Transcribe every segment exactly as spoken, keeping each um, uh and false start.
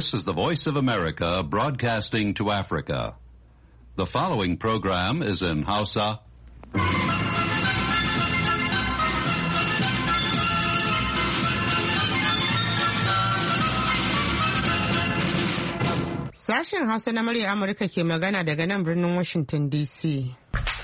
This is the Voice of America broadcasting to Africa. The following program is in Hausa. Sashen Hausa na murya Amurka ke magana daga nan birnin Washington D C.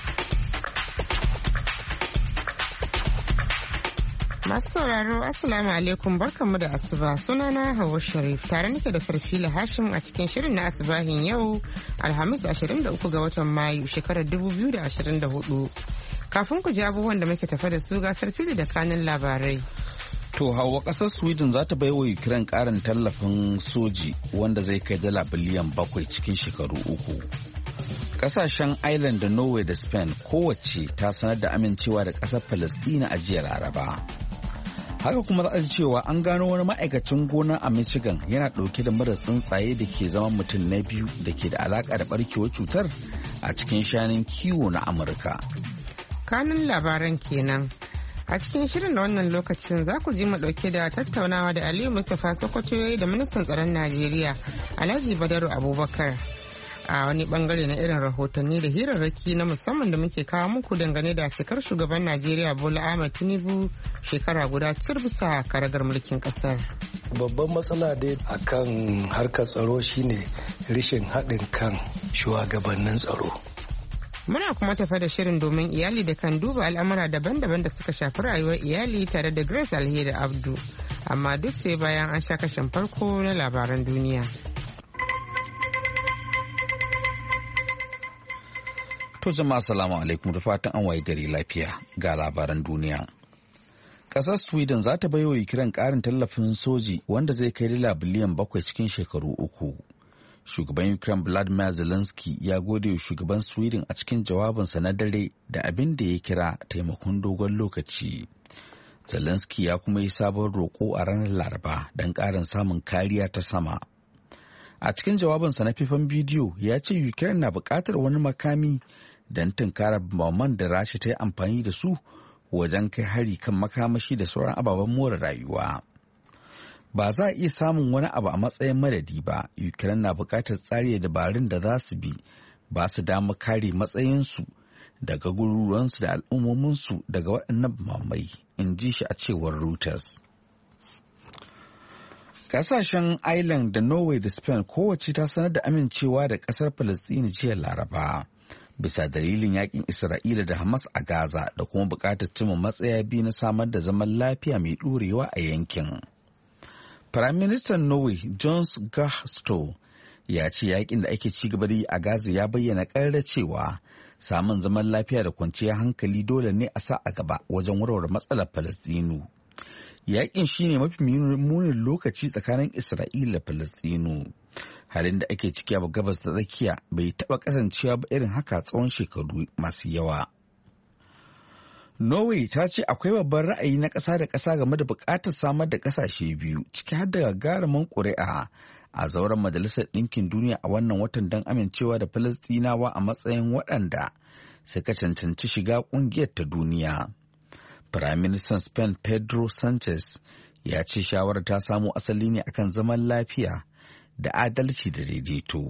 Masu sauraro, Assalamu alaikum, barkanmu da asuba. Sunana Hauwa Sharif, tare nake da Sarfila Hashim a cikin shirin na asubahin yau Alhamis ashirin da uku ga watan Mayu shekarar dubu biyu da ashirin da hudu. Kafin ku ji abubuwan da muke tafa da su ga Sarfila da kanin labarai. To Hauwa, kasar Sweden za ta bai wa Ukraine karin tallafin soji wanda zai kai dala biliyan bakwai cikin shekaru uku. Kasashen Ireland da Norway da Spain kowace ta sanar da amincewa da kasar Palestina a jiya Laraba. Haka kuma za a ji cewa an gano wani ma'aikacin gona a Michigan yana ɗauke da mura tsuntsaye da ke zama mutum na biyu da ke da alaƙa da barkewar cutar a cikin shanun kiwo na Amurka. Kanun labaran kenan. A cikin shirin na wannan lokacin za ku ji mu ɗauke da tattaunawa da Aliyu Mustapha Sokoto da ministan tsaron Najeriya Alhaji Badaru Abubakar. A wani bangare na irin rahotanni da hirarraki na musamman da muke kawo muku dangane da cikar shugaban Najeriya Bola Ahmed Tinubu shekara guda turbisa karagar mulkin kasar. Babban matsala dai akan harkar tsaro shine rashin haɗin kan shugabannin tsaro. Muna kuma tafa da shirin domin iyali da kan duba al'amura daban-daban da suka shafi rayuwar iyali tare da Grace Alheri Abdu. Amma duk sai bayan an sha kashin farko na labaran duniya. To jama'a salamu alaikum, da fatan an waye gari lafiya ga labaran duniya. Kasar Sweden za ta baiwa Ukraine karin tallafin soji wanda zai kai dala biliyan bakwai cikin shekaru uku. Shugaban Ukraine Volodymyr Zelensky ya gode wa shugaban Sweden a cikin jawabinsa na dare da abin da ya kira taimakon dogon lokaci. Zelensky ya kuma yi sabon roƙo a ranar Laraba don ƙarin samun kariya ta sama. A cikin jawabinsa na faifan bidiyo ya ce Ukraine na buƙatar wani makami don tunkarar bamban da Rasha ta yi amfani da su wajen kai hari kan makamashi da sauran ababen more rayuwa. Ba za a iya samun wani abu a matsayin madadi ba. Ukraine na buƙatar tsari da dabarun da za su bi ba su dama kare matsayinsu daga garuruwansu da al'ummominsu daga waɗannan bamamai, in ji shi a cewar Reuters. Kasashen Ireland da Norway da Spain kowace ta sanar da amincewa da ƙasar Falasɗini jiya Laraba, bisa dalilin yakin Isra'ila da Hamas a Gaza da kuma buƙatar cimma matsaya biyu na samar da zaman lafiya mai ɗorewa a yankin. Firaministan Norway Jones Gahr Store ya ce yakin da ake ci gaba da yi a Gaza ya bayyana ƙarar cewa samun zaman lafiya da kwanciyar hankali dole ne a sa a gaba wajen warware matsalar Falasɗinu. Yakin shine mafi munin lokaci tsakanin Isra'ila da Falasɗinu. Halin da ake ciki a gabas da tsakiya bai taɓa kasancewa ba irin haka tsawon shekaru masu yawa. Norway ta ce akwai babban ra'ayi na ƙasa da ƙasa game da buƙatar samar da ƙasashe biyu ciki har da gagarumin ƙuri'a a zauren Majalisar Ɗinkin Duniya a wannan watan don amincewa da Falasɗinawa a matsayin waɗanda suka cancanci shiga ƙungiyar ta duniya. Firaministan Spain Pedro Sanchez ya ce shawarar ta samo asali ne akan zaman lafiya da adalci da daidaito.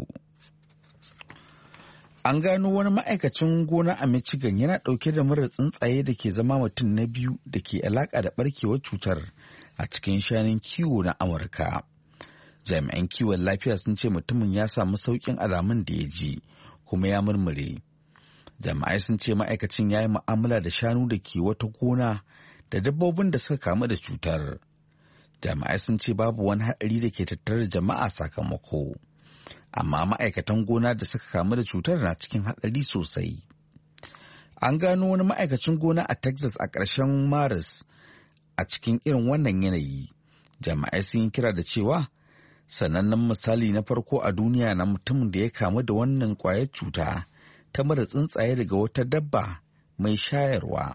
An gano wani ma'aikacin gona a Michigan yana ɗauke da murar tsuntsaye da ke zama mutum na biyu da ke alaƙa da ɓarkewar cutar a cikin shanun kiwo na Amurka. Jami'an kiwon lafiya sun ce mutumin ya samu sauƙin alamun da ya ji kuma ya murmure. Jami'ai sun ce ma'aikacin ya yi mu'amala da shanu da ke wata gona da dabbobin da suka kamu da cutar. Jami'ai sun ce babu wani haɗari da ke tattare da jama'a sakamako, amma ma'aikatan gona da suka kamu da cutar na cikin haɗari sosai. An gano wani ma'aikacin gona a Texas a ƙarshen Maris a cikin irin wannan yanayi. Jami'ai sun yi kira da cewa sanannen misali na farko a duniya na mutumin da ya kamu da wannan ƙwayar cuta ta mara tsuntsaye daga wata dabba mai shayarwa.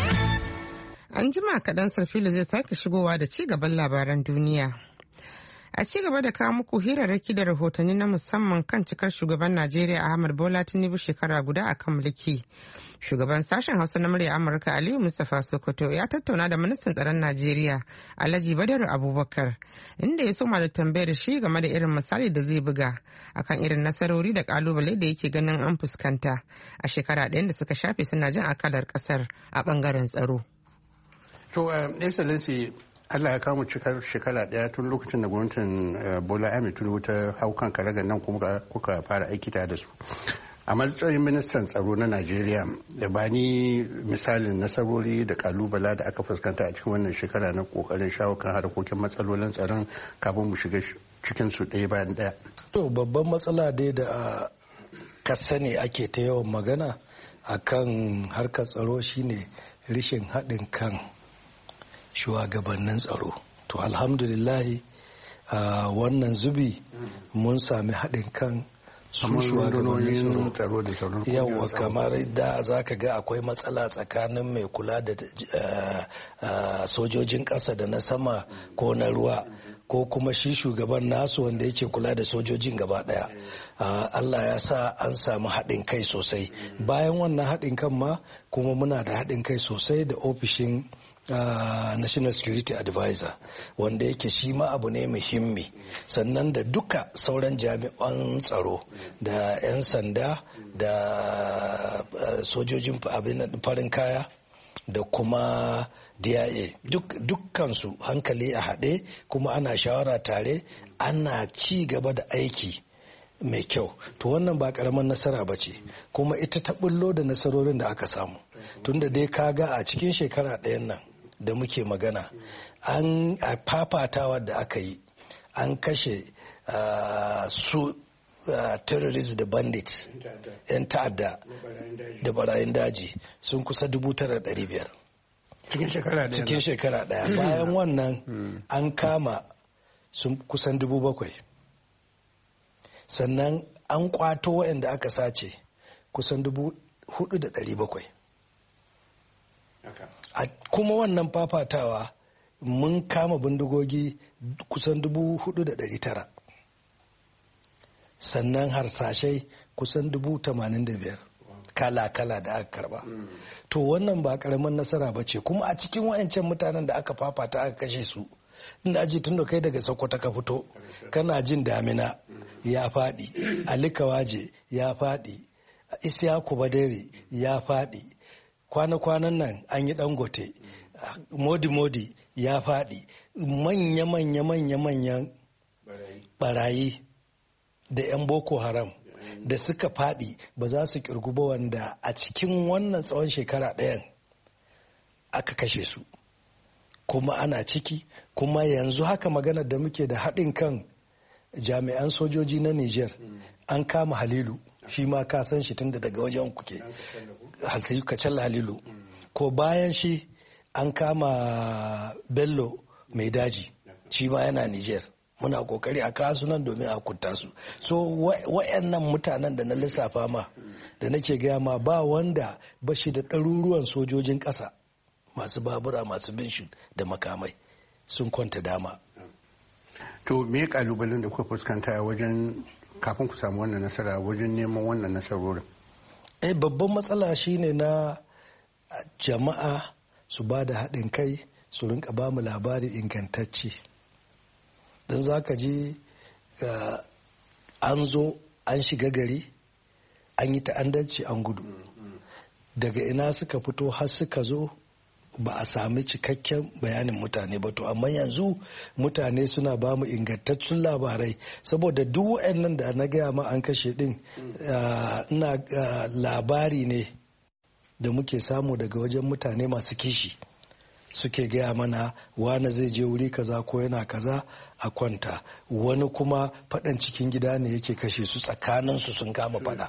An jima kaɗan Sarfilu zai sake shigowa da ci gaban labaran duniya. A ci gaba da kawo muku hirarraki da rahotanni na musamman kan cikar shugaban Najeriya Ahmad Bola Tinubu shekara guda a kan mulki. Shugaban sashen Hausa na murya Amurka Aliyu Mustapha Sokoto ya tattauna da ministan tsaron Najeriya Alhaji Badaru Abubakar inda ya soma da tambayar shi game da irin misali da zai buga akan irin nasarori da kalubale da yake ganin an fuskanta a shekara ɗayan da suka shafe suna jin akalar kasar a bangaren tsaro. To, Excellency, Allah ya kawo cikar shekara daya tun lokacin da gwamnatin Bola Ahmed Tinubu ta hau kan karagar nan kuma kuka fara aiki ta da su. A matsayin ministan tsaro na Najeriya da ba ni misalin nasarori da kalubala da aka fuskanta a cikin wannan shekara na kokarin shawo kan harkokin matsalolin tsaron kafin mu shiga cikin su ɗaya bayan ɗaya. To babban matsala dai da ka sani ake ta yawan magana akan harkar tsaro shine rishin haɗin kan shugabannin tsaro. To alhamdulillahi a wannan zubi mun sami haɗin kan su shugabannin tsaro. Yawwa kamar da za ka ga akwai matsala tsakanin mai kula da sojojin ƙasa da na sama ko na ruwa ko kuma shi shugaban nasu wanda yake kula da sojojin gaba ɗaya. Allah ya sa an samu haɗin kai sosai. Bayan wannan haɗin kan ma kuma muna da haɗin kai sosai da ofishin Uh, National Security Advisor wanda yake shi ma abu ne muhimmi, sannan da duka sauran jami'an tsaro da 'yan sanda da uh, sojojin farin kaya da kuma D I A duk dukkansu hankali a haɗe kuma ana shawara tare, ana ci gaba da aiki mai kyau. To wannan ba karamin nasara ba ce, kuma ita ta bullo da nasarorin da aka samu tunda dai kaga a cikin shekara ɗayan nan da muke magana an a fafatawa da aka yi an kashe uh, su uh, terrorists da bandits yan ta'adda da barayin daji sun kusa dubu tara da ɗari biyar cikin shekara ɗaya. Bayan wannan an kama sun kusan dubu bakwai, sannan an kwato waɗanda aka sace kusan dubu hudu da ɗari bakwai. A kuma wannan fafatawa mun kama bindigogi kusan dubu hudu da ɗari tara, sannan harsashai kusan dubu tamanin da biyar kala-kala da aka karba. To wannan ba karamin nasara ba ce, kuma a cikin wayancan mutanen da aka fafata aka kashe su, inda aji tun da kai daga Sokoto ka fito kana jin Damina ya faɗi, Ali Kawaje ya faɗi, Isiyaku Badere ya faɗi, kwana-kwanan nan an yi Dangote, modi-modi ya faɗi, manya-manya-manya-manyan barayi da 'yan Boko Haram da suka faɗi ba za su kirgu ba, wanda a cikin wannan tsawon shekara ɗayan aka kashe su, kuma ana ciki. Kuma yanzu haka maganar da muke da haɗin kan jami'an sojoji na Niger an kama Halilu, shi ma ka san shi tunda daga wajen kuke, Kacalla Halilu. Ko bayan shi an kama Bello mai daji, shi ma yana Niger. Muna kokari a kasu nan domin a kunta su. So wayannan mutanen da na lissafa ma da nake gaya ma ba wanda ba shi da ɗaruruwan sojojin ƙasa masu babura masu binshin da makamai sun kwanta dama. To me kalubalen da kuka fuskanta wajen kafin ku samu wannan nasara wajen neman wannan nasarorin? Eh, babban matsala shine na jama'a su ba da haɗin kai, su rinka ba mu labari ingantacce. Don za ka ji uh, an zo an shiga gari an yi ta'addanci an gudu, daga ina suka fito har suka zo ba a sami cikakken bayanin mutane ba. To amma yanzu mutane suna ba mu ingantaccen labarai, saboda duk waɗannan da na gaya ma an kashe din ina labari ne da muke samu daga wajen mutane masu kishi, suke gaya mana wani zai je wuri kaza ko yana kaza a kwanta, wani kuma faɗan cikin gida ne yake kashe su, tsakaninsu sun kama faɗa.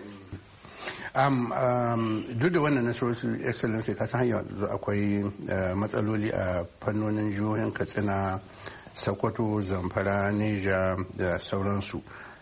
Um, um, duk da wannan nasarorin excellency ka san hanyar akwai uh, matsaloli a fannonin jihohin Katsina, Sokoto, Zamfara, Neja da sauransu.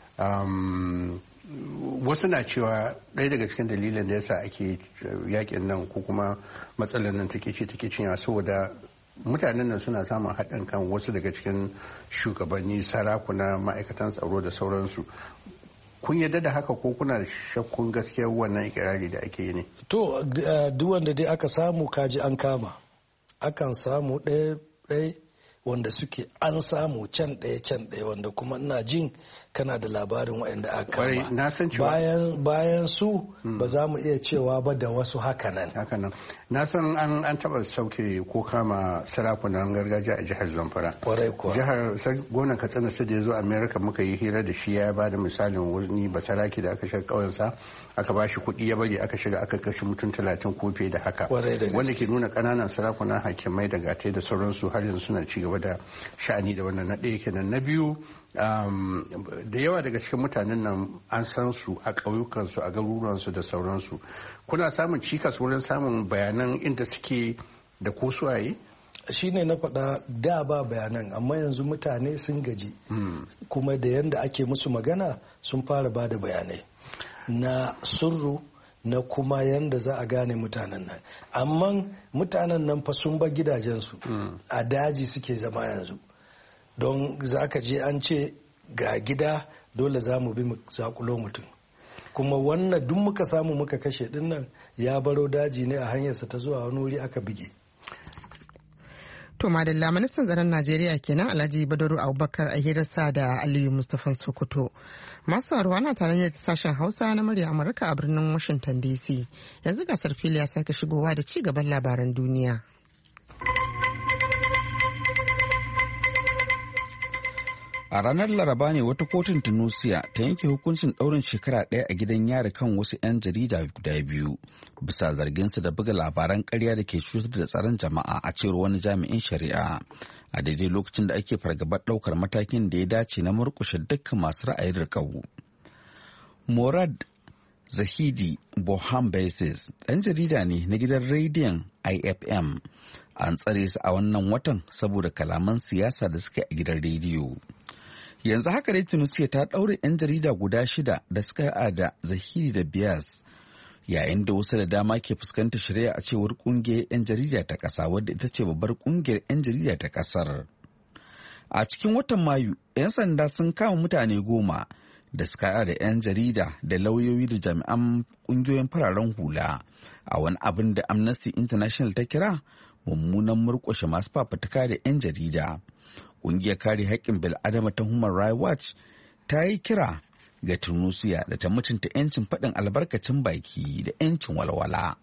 Um, wasu na cewa ɗaya daga cikin dalilin da yasa ake yakin nan ko kuma matsalar nan take ce take cinya saboda mutanen nan suna samun haɗin kan wasu daga cikin shugabanni, sarakuna, ma'aikatan tsaro da sauransu. Kun yadda da haka ko kuna shakkun gaskiyar wannan ikirari da ake yi ne? To duk wanda dai aka samu kaji an kama, akan samu ɗaya ɗaya wanda suke an samu can ɗaya can ɗaya wanda kuma ina jin kana da labarin waɗanda aka kama. Bayan bayan su ba za mu iya cewa ba da wasu hakanan. Hakanan. Na san an an taɓa sauke ko kama sarakunan gargajiya a jihar Zamfara. Kwarai kuwa. Jihar gwamnan Katsina sai da ya zo America muka yi hira da shi ya ba da misalin wani basaraki da aka shiga ƙauyensa aka ba shi kuɗi ya bari aka shiga aka kashe mutum talatin ko fiye da haka. Wanda ke nuna ƙananan sarakunan hakimai da gatai da sauransu har yanzu suna ci gaba da sha'ani da wannan na ɗaya kenan. Na biyu da yawa daga cikin mutanen nan an san su a ƙauyukansu a garuruwansu da sauransu. Kuna samun cikas wurin samun bayanan inda suke da ko suwaye? Shi ne na faɗa da ba bayanan amma yanzu mutane sun gaji kuma da yadda ake musu magana sun fara ba da bayanai na surru na kuma yadda za a gane mutanen nan. Amma mutanen nan fa sun ba gidajensu a daji suke zama yanzu. Don za ka je an ce ga gida dole za mu bi zakulo mutum kuma wannan duk muka samu muka kashe din nan ya baro daji ne a hanyarsa ta zuwa wani wuri aka bige. To madalla ministan tsaron Najeriya kenan Alhaji Badaru Abubakar a hirarsa da Aliyu Mustapha Sokoto. Masu warwa na tare da sashen Hausa na murya Amurka a birnin Washington D C. Yanzu gasar fili ya sake shigowa da ci gaban labaran duniya. A ranar Laraba ne wata kotun Tunusia ta yanke hukuncin ɗaurin shekara ɗaya a gidan yari kan wasu 'yan jarida guda biyu bisa zarginsu da buga labaran ƙarya da ke cutar da tsaron jama'a a cewar wani jami'in shari'a a daidai lokacin da ake fargabar ɗaukar matakin da ya dace na murƙushe dukkan masu ra'ayin riƙau. Morad Zahidi Boham Basis ɗan jarida ne na gidan rediyon I F M. An tsare su a wannan watan saboda kalaman siyasa da suka yi a gidan rediyo. Yanzu haka dai Tunisia ta ɗaure 'yan jarida guda shida da suka yi da Zahiri da Bias yayin da wasu da dama ke fuskantar shari'a a cewar ƙungiyar 'yan jarida ta ƙasa wadda ita ce babbar ƙungiyar 'yan jarida ta ƙasar. A cikin watan Mayu, 'yan sanda sun kama mutane goma da suka da 'yan jarida da lauyoyi da jami'an ƙungiyoyin fararen hula a wani abin da Amnesty International ta kira mummunan murƙushe masu fafutuka da 'yan jarida. Ƙungiyar kare haƙƙin bil'adama ta Human Rights Watch ta yi kira ga Tunisia da ta mutunta 'yancin faɗin albarkacin baki da 'yancin walwala.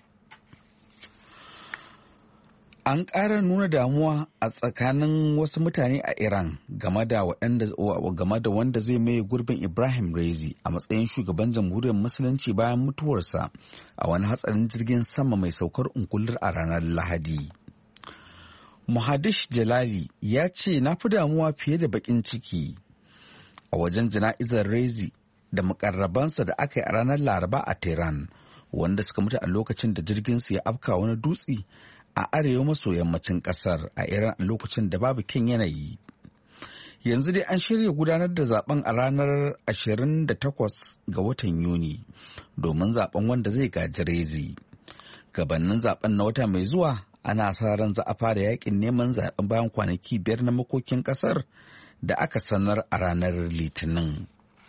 An ƙara nuna damuwa a tsakanin wasu mutane a Iran game da game da wanda zai maye gurbin Ibrahim Rezi a matsayin shugaban jamhuriyar Musulunci bayan mutuwarsa a wani hatsarin jirgin sama mai saukar ungullar a ranar Lahadi. Muhaddish Jalali ya ce na fi damuwa fiye da bakin ciki a wajen jana'izar Rezi da mukarrabansa da aka yi a ranar Laraba a Tehran wanda suka mutu a lokacin da jirginsu ya afka wani dutse a arewa maso yammacin kasar a Iran a lokacin da babu kyan yanayi. Yanzu dai an shirya gudanar da zaben a ranar ashirin da takwas ga watan Yuni domin zaben wanda zai gaji Rezi. Gabanin zaben na wata mai zuwa ana sa ran za a fara yakin neman zaben bayan kwanaki biyar na makokin kasar da aka sanar a ranar Litinin.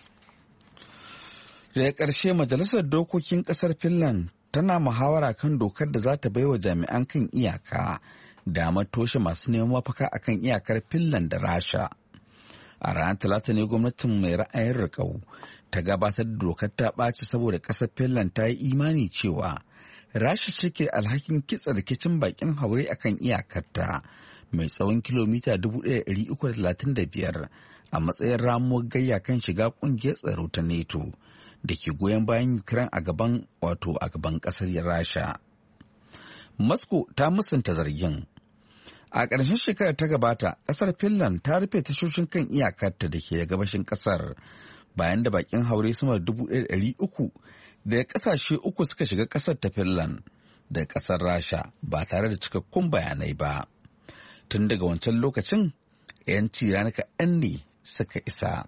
Daga ƙarshe majalisar dokokin ƙasar Finland tana muhawara kan dokar da za ta baiwa jami'an kan iyaka damar toshe masu neman mafaka akan iyakar Finland da Rasha. A ranar Talata ne gwamnatin mai ra'ayin riƙau ta gabatar da dokar ta ɓaci saboda ƙasar Finland ta yi imani cewa Rasha ce ke alhakin kitsa rikicin bakin haure akan iyakarta mai tsawon kilomita dubu ɗaya da ɗari uku da talatin da biyar a matsayin ramuwar gayya kan shiga ƙungiyar tsaro ta NATO da ke goyon bayan Ukraine a gaban wato a gaban ƙasar Rasha. Moscow ta musanta zargin. A ƙarshen shekarar ta gabata, ƙasar Finland ta rufe tashoshin kan iyakarta da ke gabashin ƙasar bayan da bakin haure sama da dubu ɗaya da ɗari uku daga ƙasashe uku suka shiga ƙasar ta Finland da ƙasar Rasha ba tare da cikakkun bayanai ba. Tun daga wancan lokacin, 'yanci rana kaɗan ne suka isa.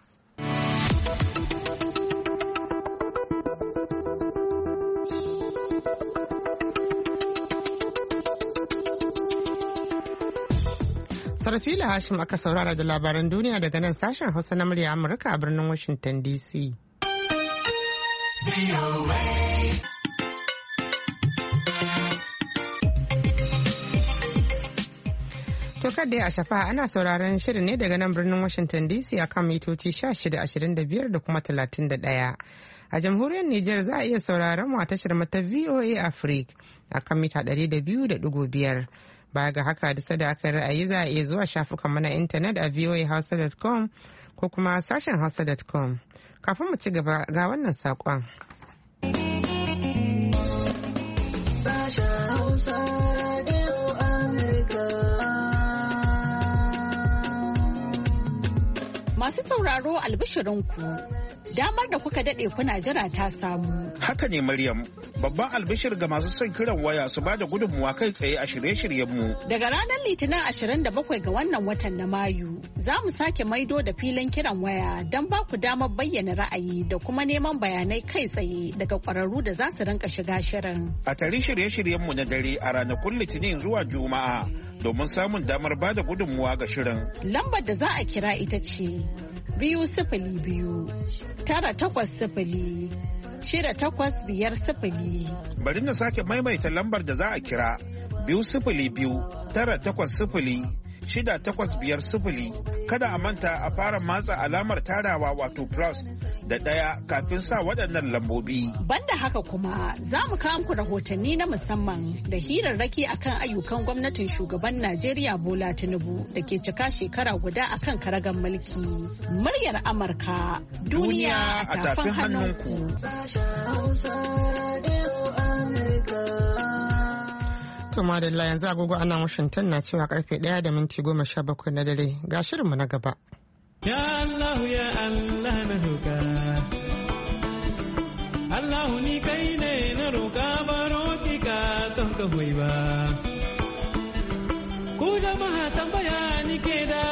Sarfila Hashim aka saurara da labaran duniya daga nan sashen Hausa na murya Amurka a birnin Washington D C. To kada ya shafa ana sauraron shirin ne daga nan birnin Washington D C a kan mitoci shida ashirin da biyar da kuma talatin da ɗaya. A jamhuriyar Nijar za a iya sauraron mu a tashar mata V O A Africa a kan mita ɗari da biyu da ɗigo biyar. Baya ga haka da sada aka ra'ayi za a iya zuwa shafukan mana intanet a voa hausa dot com ko kuma sashen hausa dot com. Kafin mu ci gaba ga wannan saƙon. Masu sauraro albishirinku, damar da kuka daɗe kuna jira ta samu. Haka ne Maryam, babban albishir ga masu son kiran waya su bada gudunmuwa kai tsaye a shirye-shiryenmu. Daga ranar Litinin ashirin da bakwai ga wannan watan na Mayu, za mu sake maido da filin kiran waya don ba ku damar bayyana ra'ayi da kuma neman bayanai kai tsaye daga ƙwararru da za su rinka shiga shirin. A tare shirye-shiryenmu na dare a ranakun Litinin zuwa Juma'a domin samun damar bada gudunmuwa ga shirin. Lambar da za a kira ita ce biyu sifili biyu tara takwas sifili shida takwas biyar sifili. Bari na sake maimaita lambar da za a kira biyu sifili biyu tara takwas sifili shida takwas biyar sifili. Kada a manta a fara matsa alamar tarawa wato plus da ɗaya kafin sa waɗannan lambobi. Banda haka kuma za mu kawo muku rahotanni na musamman da hirarraki akan ayyukan gwamnatin shugaban Najeriya Bola Tinubu da ke cika shekara guda akan karagan mulki. Muryar Amurka, duniya a tafin hannunku. To madalla yanzu agogo ana Washington na cewa karfe ɗaya da minti goma sha bakwai na dare ga shirinmu na gaba. Ya Allah ya Allah na roƙa. Allah ni kai ne na roƙa baro ki ka ton ka hoyi ba. Ku jama'a tambaya ni ke da.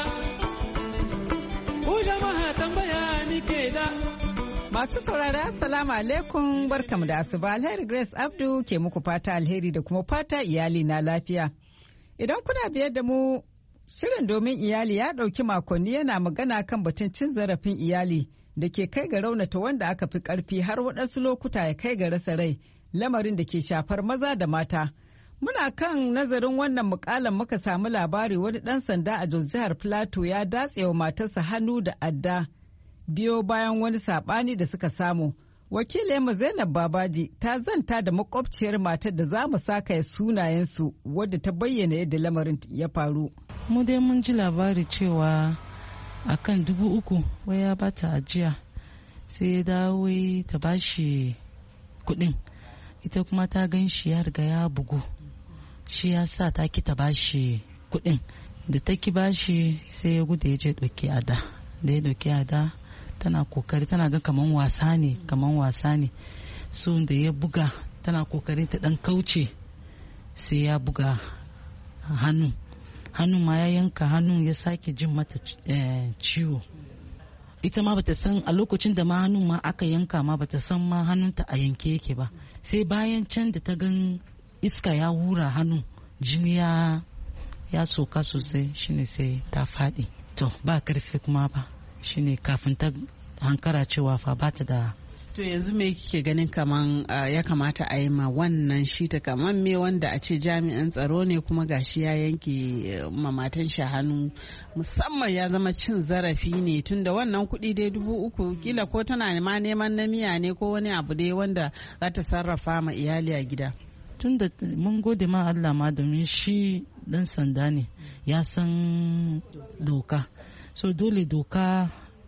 Ku jama'a tambaya ni ke da. Masu saurara assalamu alaikum barkamu da asuba alheri Grace Abdu ke muku fata alheri da kuma fata iyali na lafiya. Idan kuna biyar da mu shirin domin iyali ya ɗauki makonni yana magana kan batun cin zarafin iyali da ke kai ga raunata wanda aka fi ƙarfi har waɗansu lokuta ya kai ga rasa rai lamarin da ke shafar maza da mata. Muna kan nazarin wannan mukalan muka samu labari wani ɗan sanda a Jos jihar Plateau ya datse wa matarsa hannu da adda. Biyo bayan wani saɓani da suka samu. Wakilinmu Zainab Babaji ta zanta da makwabciyar matar da za mu saka sunayensu wadda ta bayyana yadda lamarin ya faru. Mu dai mun ji labari cewa akan dubu uku wai ya bata ajiya sai ya dawo ta bashi kuɗin ita kuma ta gan shi ya riga ya bugu shi ya sa ta ki ta bashi kuɗin da ta ki bashi sai ya gudu ya je ɗauki ada da ya ɗauki ada tana kokari tana ga kaman wasa ne kaman wasa ne so da ya buga tana kokarin ta dan kauce sai ya buga hannu hannun ma ya yanka hannun ya sake jin mata ciwo ita ma bata san a lokacin da ma hannun ma aka yanka ma bata san ma hannunta a yanke yake ba sai bayan can da ta gan iska ya hura hannun jini ya ya soka sosai shine sai ta faɗi to ba karfi kuma ba shine kafin ta hankara cewa fa bata da. To yanzu me kike ganin kaman uh, ya kamata a yi ma wannan shi ta kaman me wanda a ce jami'an tsaro ne kuma gashi ya yanke uh, mamatan shi hannu musamman ya zama cin zarafi ne tunda wannan kuɗi dai dubu uku kila ko tana ma neman na miya ne ko wani abu dai wanda za ta sarrafa ma iyali a gida. Tunda mun gode ma Allah ma domin shi dan sanda ne ya san doka so dole doka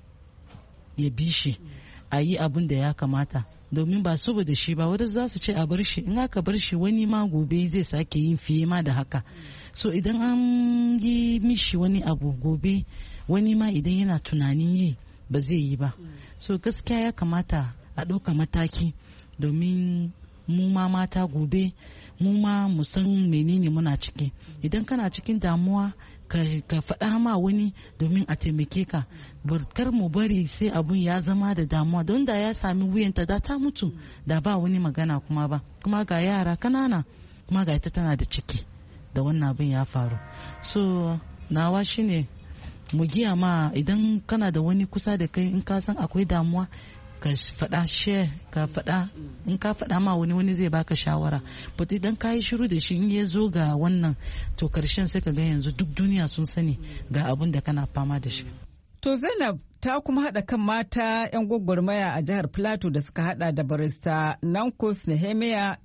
ya bi shi a yi abin da ya kamata domin ba saboda shi ba wadda za su ce a bar shi in aka bar shi wani ma gobe zai sake yin fiye ma da haka so idan an yi mishi wani abu gobe wani ma idan yana tunanin yi ba zai yi ba so gaskiya ya kamata a ɗauka mataki domin mu ma mata gobe mu ma mu san menene muna ciki idan kana cikin damuwa ka faɗa ma wani domin a taimake ka kar mu bari sai abun ya zama da damuwa don da ya sami wuyanta da ta mutu da ba wani magana kuma ba kuma ga yara kanana kuma ga ita tana da ciki da wannan abin ya faru so nawa shine mu giya ma idan kana da wani kusa da kai in ka san akwai damuwa ka faɗa share ka faɗa in ka faɗa ma wani wani zai baka shawara but idan ka yi shiru da shi in ya zo ga wannan to karshen sai ka ga yanzu duk duniya sun sani ga abin da kana fama da shi. To Zainab ta kuma haɗa kan mata 'yan gwagwarmaya a jihar Plateau da suka haɗa da barista Nankus Nehemiah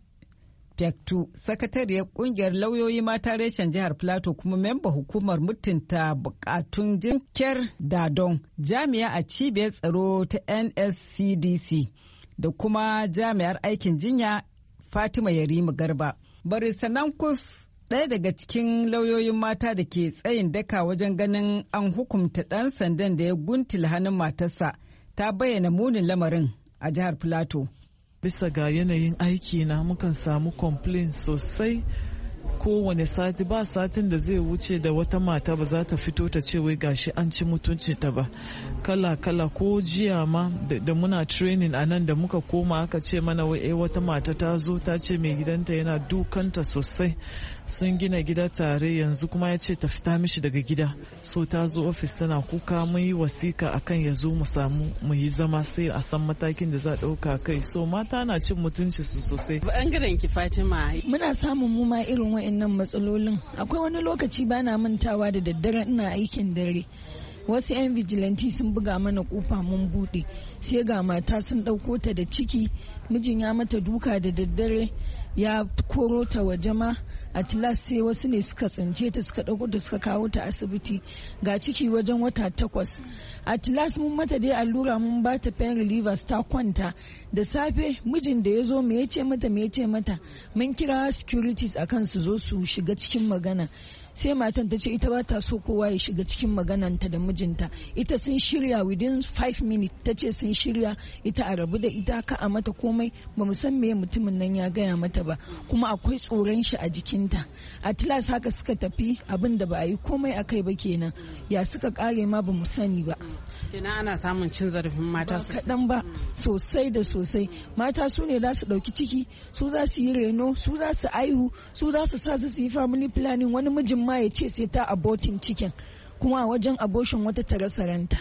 Pektu, sakatariyar kungiyar lauyoyi mata reshen jihar Plateau kuma memba hukumar mutunta bukatun jinkir Dadon, jami'a a cibiyar tsaro ta N S C D C da kuma jami'ar aikin jinya Fatima Yarima Garba. Barista Nankus, ɗaya daga cikin lauyoyin mata da ke tsayin daka wajen ganin an hukumta ɗan sandan da ya guntula hannun matarsa, ta bayyana munin lamarin a jihar Plateau. Bisa ga yanayin aiki na mukan samu complaint sosai kowane sati, ba satin da zai wuce da wata mata ba za ta fito ta ce wai gashi an ci mutunci ta ba. Kala kala ko jiya ma da muna training a nan da muka koma aka ce mana wai eh wata mata ta zo ta ce mai gidanta yana dukanta sosai, sun gina gida tare yanzu kuma ya ce ta fita mishi daga gida, so ta zo ofis tana kuka, mun yi wasika akan ya zo mu samu mu yi zama sai a san matakin da za a ɗauka kai. So mata na cin mutunci su sosai. Bangaren ki Fatima, muna samun mu ma irin wa'annan matsalolin. Akwai wani lokaci bana mantawa da daddare ina aikin dare, wasu 'yan vigilante sun buga mana kofa mun bude, sai ga mata sun ɗauko ta da ciki, mijin ya mata duka da daddare ya koro ta waje ma, at last sai wasu ne suka tsince ta suka ɗauko ta suka kawo ta asibiti, ga ciki wajen wata takwas. At last mun mata dai allura mun ba ta pain relievers ta kwanta, da safe mijin da ya zo me ya ce mata me ya ce mata mun kira securities akan su zo su shiga cikin magana, sai matan ta ce ita ba ta so kowa ya shiga cikin magananta da mijinta, ita sun shirya within five minutes, ta ce sun shirya ita a rabu da ita ka a mata komai, ba mu san me mutumin nan ya gaya mata ba, kuma akwai tsoron shi a jikinta. At last haka suka tafi, abin da ba a yi komai a kai ba kenan, ya suka kare ma ba mu sani ba. Ina ana samun cin zarafin mata sosai kaɗan ba, sosai da sosai. Mata su ne za su ɗauki ciki, su za su yi reno, su za su aihu, su za su sa su yi family planning, wani mijin ma ya ce sai ta abortin cikin, kuma a wajen abortion wata ta rasa ranta.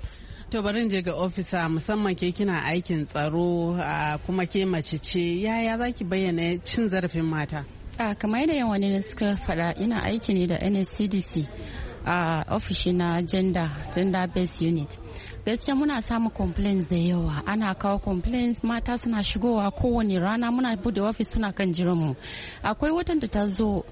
To barin je ga ofisa, musamman ke kina aikin tsaro kuma ke mace ce, yaya za ki bayyana cin zarafin mata? A kamar yadda yan wani suka faɗa, ina aiki ne da N S C D C a ofishi na gender gender based unit. Gaskiya muna samun complaints da yawa, ana kawo complaints, mata suna shigowa kowane rana, muna bude office suna kan jiran mu. Akwai watan da ta zo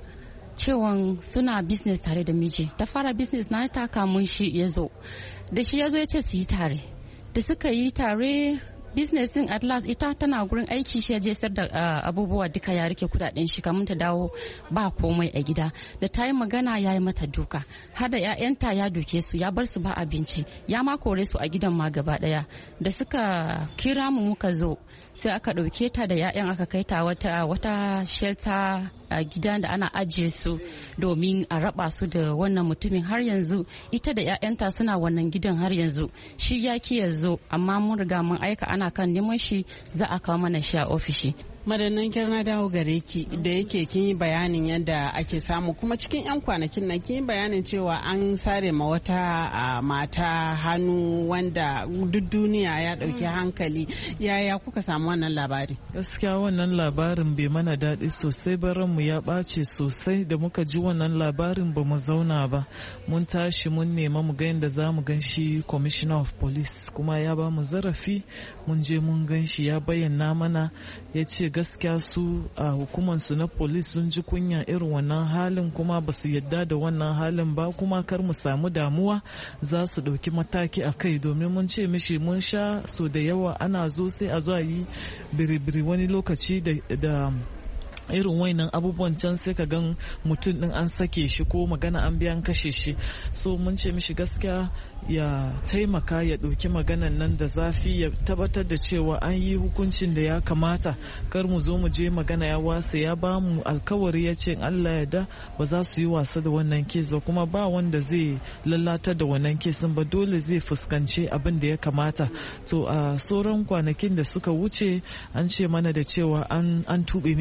cewan suna business tare da miji, ta fara business na ta kamun shi ya zo, da shi ya zo ya ce su yi tare, da suka yi tare business din at last ita tana gurin aiki, shi ya je sayar da abubuwa duka ya rike kudaden shi kamun ta dawo ba komai a gida, da ta yi magana ya yi mata duka, har da 'ya'yanta ya duke su, ya bar su ba abinci, ya ma kore su a gidan ma gaba daya. Da suka kira mu muka zo, sai aka ɗauke ta da 'ya'yan aka kai ta wata wata shelter a gidan da ana ajiye su domin a raba su da wannan mutumin. Har yanzu ita da 'ya'yanta suna wannan gidan har yanzu, shi ya ki ya zo, amma mun riga mun aika ana kan neman shi, za a kawo mana shi a ofishi. Madannan na dawo gare ki, da yake kin yi bayanin yadda ake samu, kuma cikin 'yan kwanakin nan kin yi bayanin cewa an sare ma wata mata hannu wanda duk duniya ya dauki hankali, yaya kuka samu wannan labari? Gaskiya wannan labarin bai mana daɗi sosai ba, ranmu ya ɓace sosai da muka ji wannan labarin, ba mu zauna ba, mun tashi mun nema mu ga yadda za mu gan shi commissioner of police, kuma ya ba mu zarafi mun je mun gan shi, ya bayyana mana, ya ce gaskiya su a hukumansu na police sun ji kunya irin wannan halin, kuma ba su yadda da wannan halin ba, kuma kar mu samu damuwa za su ɗauki mataki a kai, domin mun ce mishi mun sha so da yawa ana zo sai a zo a yi biribiri wani lokaci da irin wainan abubuwan can sai ka gan mutum din an sake shi ko magana an biyan kashe shi. So mun ce mishi gaskiya ya taimaka ya ɗauki maganan nan da zafi, ya tabbatar da cewa an yi hukuncin da ya kamata, kar mu zo mu je magana ya wasa. Ya ba mu alkawari ya ce Allah ya da ba za su yi wasa da wannan kes ba, kuma ba wanda zai lalata da wannan kesin ba, dole zai fuskanci abin da ya kamata. To a sauran kwanakin da suka wuce an ce mana da cewa an, an tuɓe mishi kaya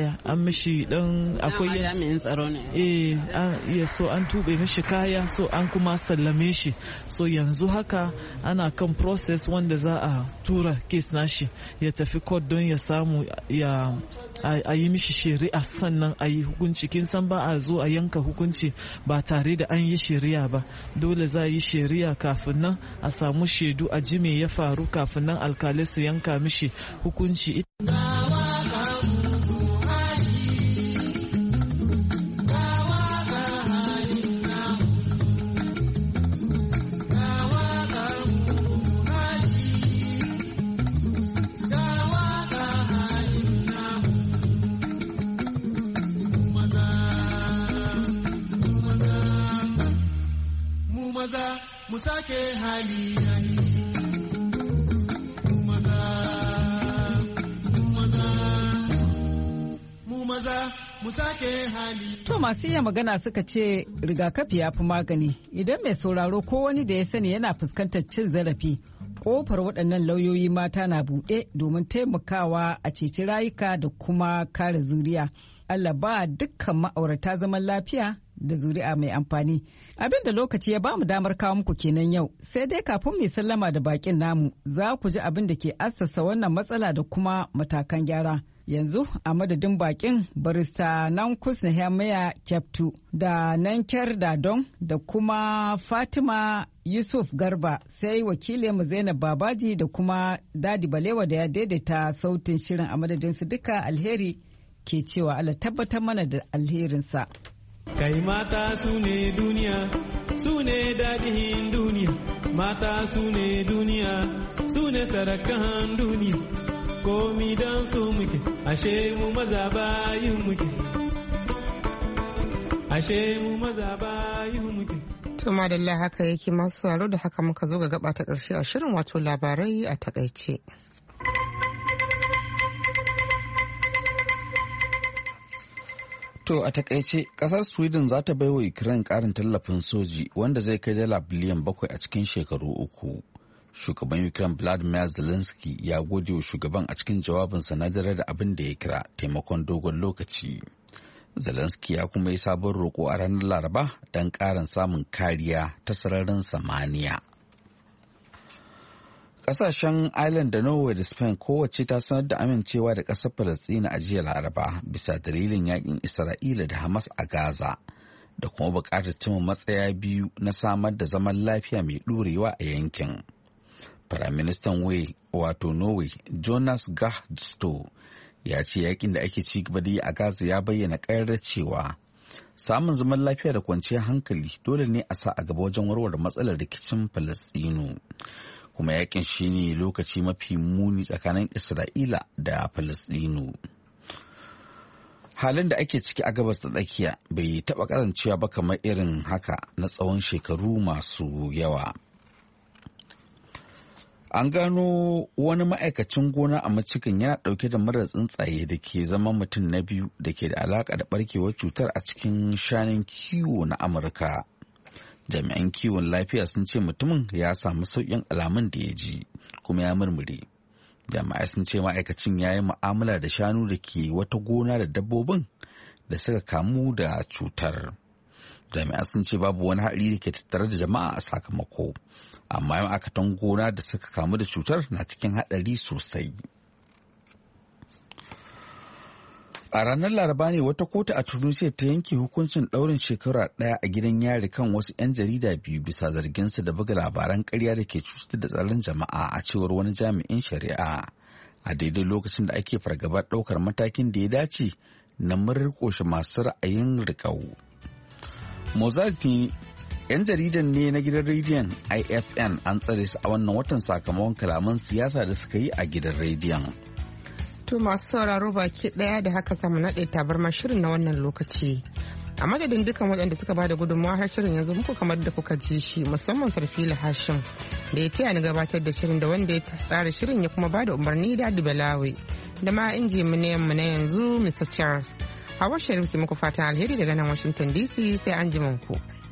kaya an mishi dan akwai jami'in tsaro ne eh an so an tube mishi kaya so an kuma sallame shi so yanzu haka ana kan process wanda za a tura case nashi ya tafi court don ya samu ya a yi mishi shari'a sannan a yi hukunci. Kin san ba a zo a yanka hukunci ba tare da an yi shari'a ba, dole za a yi shari'a kafin nan a samu shaidu a ji me ya faru kafin nan alkalai su yanka mishi hukunci. Mu sake hali yayi mu maza mu maza mu maza mu sake hali. To masu iya magana suka ce rigakafi ya fi magani. Idan mai sauraro ko wani da ya sani yana fuskantar cin zarafi, kofar waɗannan lauyoyi mata na buɗe domin taimakawa a ceci rayuka da kuma kare zuriya. Allah ba dukkan ma'aurata zaman lafiya da zuri'a mai amfani. Abin da lokaci ya bamu damar kawo muku kenan yau. Sai dai kafin mu sallama da bakin namu, za ku ji abin da ke assasa wannan matsala da kuma matakan gyara. Yanzu a madadin bakin barista Nankus Nehemiah Kyaftu da Nanker Dadon da kuma Fatima Yusuf Garba, sai wakilinmu Zainab Babaji da kuma Dadi Balewa da ya daidaita sautin shirin. A madadin su duka alheri ke cewa Allah tabbatar mana da alherinsa. Kai mata su ne duniya, su ne daɗin duniya, mata su ne duniya, su ne sarakan duniya, komi don su muke, ashe mu maza bayin muke, ashe mu maza bayin muke. To madalla haka yake masu sauraro da haka muka zo ga gaba ta ƙarshe a shirin wato labarai a takaice. To a takaice kasar Sweden za ta baiwa Ukraine karin tallafin soji wanda zai kai dala biliyan bakwai a cikin shekaru uku. Shugaban Ukraine Vladimir Zelensky ya gode wa shugaban a cikin jawabinsa na dare da abin da ya kira taimakon dogon lokaci. Zelensky ya kuma yi sabon roƙo a ranar Laraba don ƙarin samun kariya ta sararin samaniya. Kasashen Ireland da Norway da Spain kowace ta sanar da amincewa da ƙasar Falasɗina a jiya Laraba bisa dalilin yakin Isra'ila da Hamas a Gaza da kuma buƙatar cimma matsaya biyu na samar da zaman lafiya mai ɗorewa a yankin. Firaministan Way wato Norway Jonas Gahr Støre ya ce yakin da ake ci gaba da yi a Gaza ya bayyana ƙarar cewa samun zaman lafiya da kwanciyar hankali dole ne a sa a gaba wajen warware matsalar rikicin Falasɗinu. Kuma yakin shine lokaci mafi muni tsakanin Isra'ila da Falasɗinu. Halin da ake ciki a gabas ta tsakiya bai taɓa kasancewa ba kamar irin haka na tsawon shekaru masu yawa. An gano wani ma'aikacin gona a Michigan yana ɗauke da mara tsuntsaye da ke zama mutum na biyu da ke da alaƙa da ɓarkewar cutar a cikin shanun kiwo na Amurka. Jami'an kiwon lafiya sun ce mutumin ya samu sauƙin alamun da ya ji kuma ya murmure. Jami'ai sun ce ma'aikacin ya yi mu'amala da shanu da ke wata gona da dabbobin da suka kamu da cutar. Jami'ai sun ce babu wani haɗari da ke tattare da jama'a a sakamako, amma ma'aikatan gona da suka kamu da cutar na cikin haɗari sosai. A ranar Laraba ne wata kotu a Tunisia ta yanke hukuncin ɗaurin shekara ɗaya a gidan yari kan wasu 'yan jarida biyu bisa zarginsu da buga labaran ƙarya da ke cutar da tsaron jama'a a cewar wani jami'in shari'a. A daidai lokacin da ake fargabar ɗaukar matakin da ya dace na murƙushe masu ra'ayin riƙau. Mozart 'yan jaridan ne na gidan rediyon I F N an tsare su a wannan watan sakamakon kalaman siyasa da suka yi a gidan rediyon. To masu sauraro baki daya da haka samu naɗe tabarmar shirin na wannan lokaci. A madadin dukkan waɗanda suka bada gudunmawa har shirin yanzu muku kamar da kuka ji shi musamman Sarfila Hashim da ya taya ni gabatar da shirin da wanda ya tsara shirin ya kuma bada umarni da Balawe da ma injiniyan mu na yanzu Mister Charles. Hawa Sharif ke muku fatan alheri daga nan Washington D C sai an ji ku.